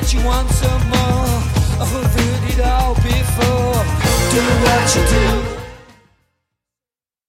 that you want some more. I've heard it all before. Do what you do.